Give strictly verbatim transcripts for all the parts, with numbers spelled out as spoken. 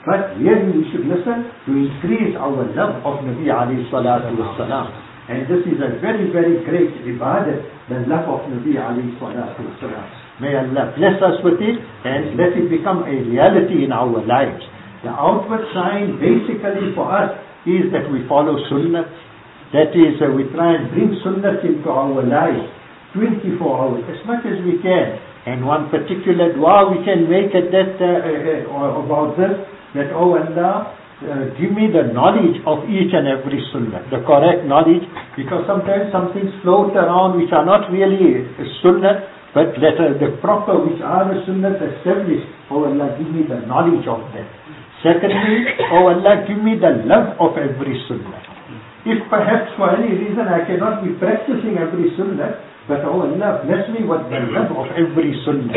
But really we should listen to increase our love of Nabi alayhi salatu wassalam. And this is a very, very great ibadat, the love of Nabi alayhi salatu wassalam. May Allah bless us with it and let it become a reality in our lives. The outward sign basically for us is that we follow sunnah. That is, uh, we try and bring sunnah into our lives twenty-four hours, as much as we can. And one particular dua we can make at that uh, uh, about this, that, oh Allah, uh, give me the knowledge of each and every sunnah, the correct knowledge, because sometimes some things float around which are not really sunnah, but let uh, the proper, which are the sunnah established. Oh Allah, give me the knowledge of them. Secondly, oh Allah, give me the love of every sunnah. If perhaps for any reason I cannot be practicing every sunnah, but oh Allah, bless me with the love of every sunnah,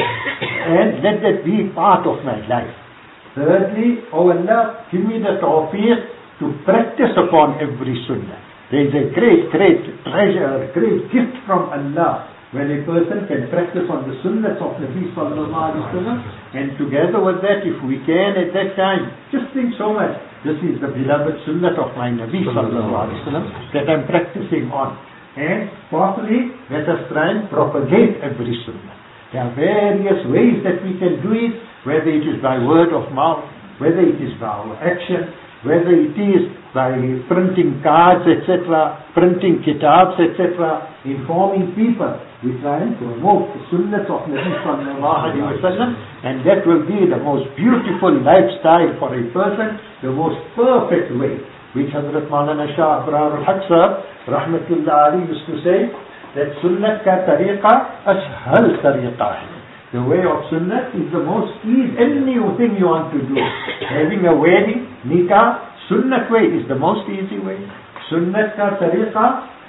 and let that be part of my life. Thirdly, oh Allah, give me the tawfiq to practice upon every sunnah. There is a great, great treasure, great gift from Allah when a person can practice on the sunnahs of Nabi sallallahu alaihi wasallam, and together with that, if we can at that time, just think so much, this is the beloved sunnah of my Nabi sallallahu alaihi wasallam that I'm practicing on. And fourthly, let us try and propagate every sunnah. There are various ways that we can do it, whether it is by word of mouth, whether it is by our action, whether it is by printing cards, et cetera, printing kitabs, et cetera, informing people. We try and promote the sunnah of Nabi sallallahu alaihi wasallam, and that will be the most beautiful lifestyle for a person, the most perfect way, which Hazrat Maulana Shah Abrar al-Haq Sahab rahmatullah alayhi used to say, that sunnah ka tariqa ashhal tariqa hai. The way of sunnah is the most easy, anything you want to do. Having a wedding, nikah, sunnah way is the most easy way. Sunnah ka tariqa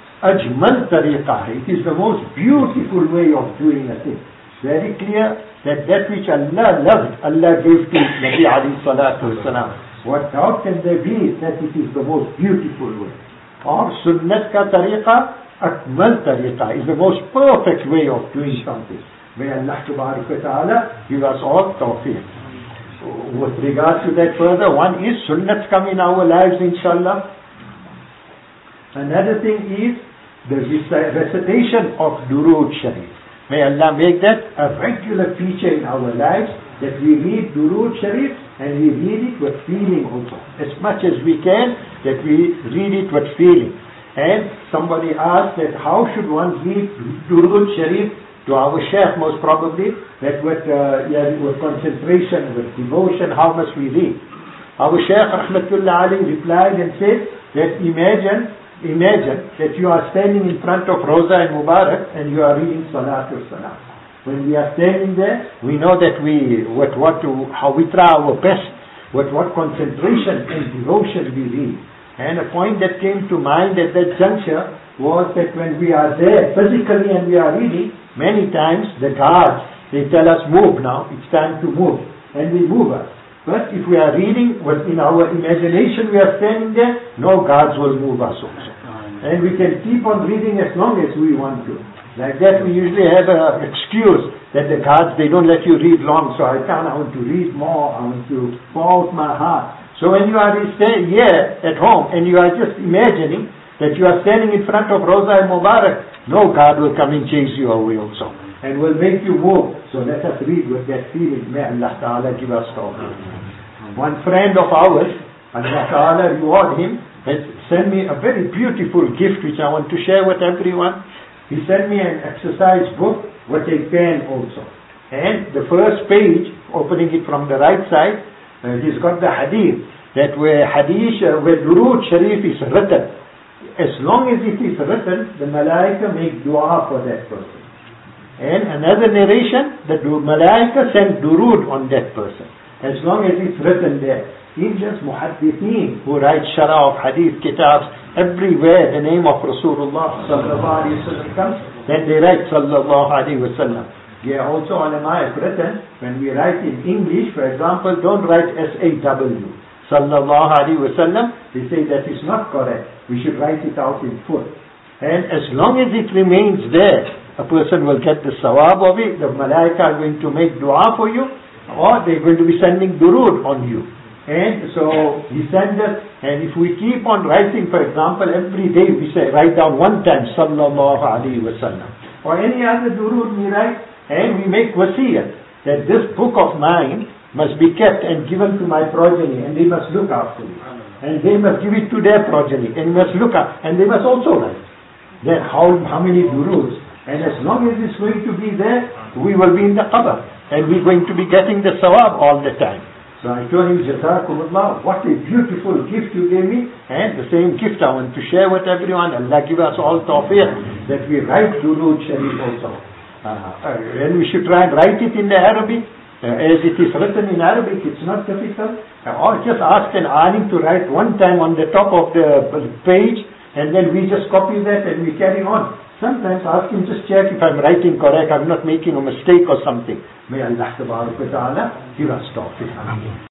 ajmal tariqa hai. It is the most beautiful way of doing a thing. Very clear that that which Allah loved, Allah gave to Nabi alayhi salatu wasalam. What doubt can there be that it is the most beautiful way? Or sunnat ka tariqa akmal tariqa is the most perfect way of doing something. May Allah Tabarak wa Ta'ala give us all tawfiq. With regard to that further, one is sunnats come in our lives, inshallah. Another thing is the recitation of Durood Sharif. May Allah make that a regular feature in our lives, that we read Durood Sharif and we read it with feeling also. As much as we can, that we read it with feeling. And somebody asked that how should one read Durood Sharif? To our Shaykh most probably, that with, uh, yeah, with concentration, with devotion, how must we read? Our Shaykh Rahmatullah Ali replied and said that imagine, imagine that you are standing in front of Roza and Mubarak and you are reading Salatul Salam. When we are standing there, we know that we, with what to, how we try our best, with what concentration and devotion we read. And a point that came to mind at that juncture was that when we are there physically and we are reading, many times the guards, they tell us move now, it's time to move, and we move us. But if we are reading, in our imagination we are standing there, no guards will move us also. And we can keep on reading as long as we want to. Like that we usually have an excuse that the guards, they don't let you read long, so I can't, I want to read more, I want to pour out my heart. So when you are staying here at home and you are just imagining that you are standing in front of Roza and Mubarak, no guard will come and chase you away also, and will make you move. So let us read with that feeling. May Allah Ta'ala give us tawfiq. One friend of ours, Allah Ta'ala reward him, has sent me a very beautiful gift which I want to share with everyone. He sent me an exercise book with a pen also. And the first page, opening it from the right side, uh, he's got the hadith, that where hadith, uh, where Durood Sharif is written, as long as it is written, the Malaika make dua for that person. And another narration, the Malaika send durood on that person, as long as it's written there. It's just muhaddithin who write shara of hadith kitabs, everywhere the name of Rasulullah sallallahu alaihi wasallam comes, then they write sallallahu alaihi wasallam. Yeah, also ulama have written, when we write in English, for example, don't write S A W. Sallallahu alaihi wasallam, they say that is not correct. We should write it out in full. And as long as it remains there, a person will get the sawab of it. The malaika are going to make dua for you, or they're going to be sending durood on you. And so he sent us, and if we keep on writing, for example, every day we say, write down one time, sallallahu alayhi wa sallam. Or any other durud we write, and we make wasiyah, that this book of mine must be kept and given to my progeny, and they must look after it. And they must give it to their progeny, and must look up, and they must also write. Then how, how many duruds? And as long as it's going to be there, we will be in the qabr, and we're going to be getting the sawab all the time. So I told him, Jazakumullah, what a beautiful gift you gave me, and the same gift I want to share with everyone. Allah give us all tawfiq that we write Durud Sharif also. Uh, and we should try and write it in the Arabic, uh, as it is written in Arabic, it's not difficult. Uh, or just ask an alim to write one time on the top of the page, and then we just copy that and we carry on. Sometimes ask him, just check if I'm writing correct, I'm not making a mistake or something. May Allah Ta'ala give us tawfiq.